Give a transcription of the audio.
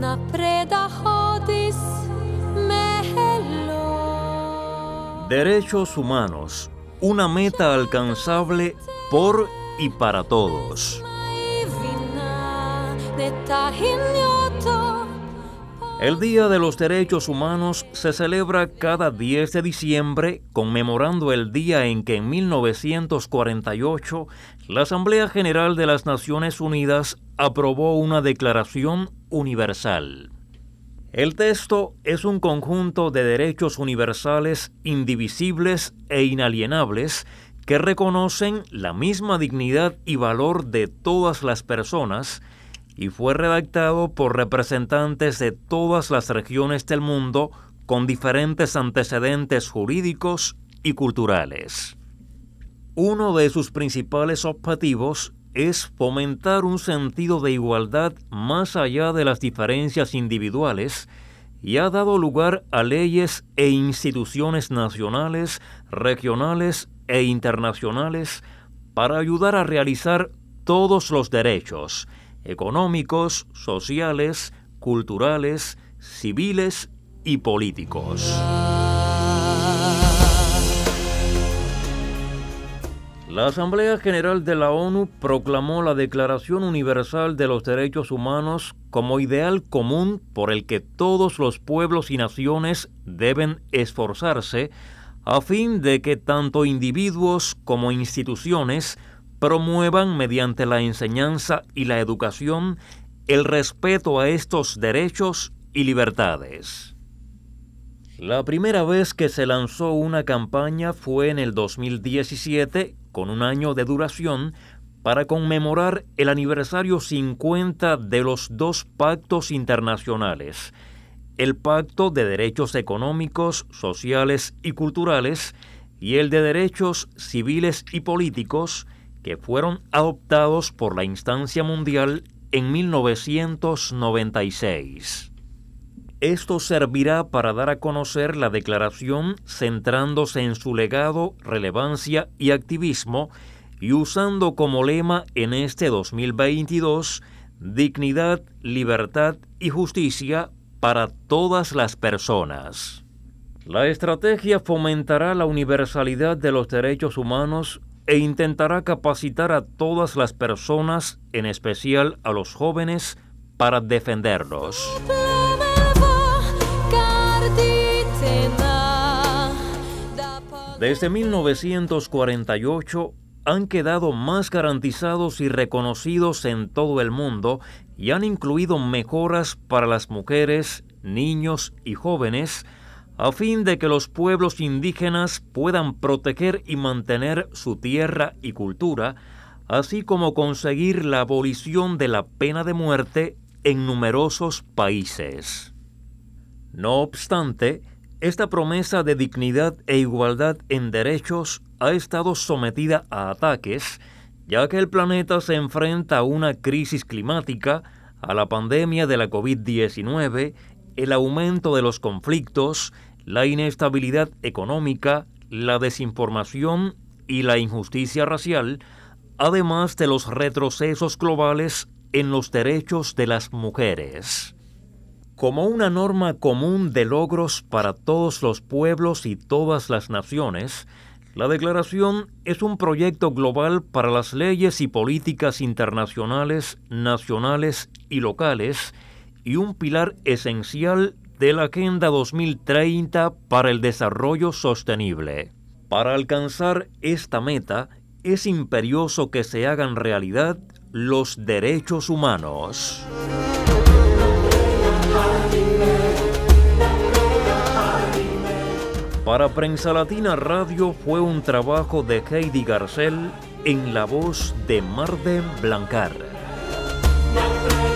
Derechos humanos, una meta alcanzable por y para todos. El Día de los Derechos Humanos se celebra cada 10 de diciembre, conmemorando el día en que en 1948 la Asamblea General de las Naciones Unidas aprobó una Declaración Universal. El texto es un conjunto de derechos universales indivisibles e inalienables que reconocen la misma dignidad y valor de todas las personas y fue redactado por representantes de todas las regiones del mundo con diferentes antecedentes jurídicos y culturales. Uno de sus principales objetivos es fomentar un sentido de igualdad más allá de las diferencias individuales y ha dado lugar a leyes e instituciones nacionales, regionales e internacionales para ayudar a realizar todos los derechos económicos, sociales, culturales, civiles y políticos. La Asamblea General de la ONU proclamó la Declaración Universal de los Derechos Humanos como ideal común por el que todos los pueblos y naciones deben esforzarse a fin de que tanto individuos como instituciones promuevan mediante la enseñanza y la educación el respeto a estos derechos y libertades. La primera vez que se lanzó una campaña fue en el 2017, con un año de duración, para conmemorar el aniversario 50 de los dos pactos internacionales, el Pacto de Derechos Económicos, Sociales y Culturales y el de Derechos Civiles y Políticos, que fueron adoptados por la instancia mundial en 1996. Esto servirá para dar a conocer la declaración centrándose en su legado, relevancia y activismo y usando como lema en este 2022 dignidad, libertad y justicia para todas las personas. La estrategia fomentará la universalidad de los derechos humanos e intentará capacitar a todas las personas, en especial a los jóvenes, para defenderlos. Desde 1948 han quedado más garantizados y reconocidos en todo el mundo y han incluido mejoras para las mujeres, niños y jóvenes a fin de que los pueblos indígenas puedan proteger y mantener su tierra y cultura, así como conseguir la abolición de la pena de muerte en numerosos países. No obstante, esta promesa de dignidad e igualdad en derechos ha estado sometida a ataques, ya que el planeta se enfrenta a una crisis climática, a la pandemia de la COVID-19, el aumento de los conflictos, la inestabilidad económica, la desinformación y la injusticia racial, además de los retrocesos globales en los derechos de las mujeres. Como una norma común de logros para todos los pueblos y todas las naciones, la Declaración es un proyecto global para las leyes y políticas internacionales, nacionales y locales, y un pilar esencial de la Agenda 2030 para el desarrollo sostenible. Para alcanzar esta meta, es imperioso que se hagan realidad los derechos humanos. Para Prensa Latina Radio fue un trabajo de Heidi Garcel en la voz de Marden Blancar.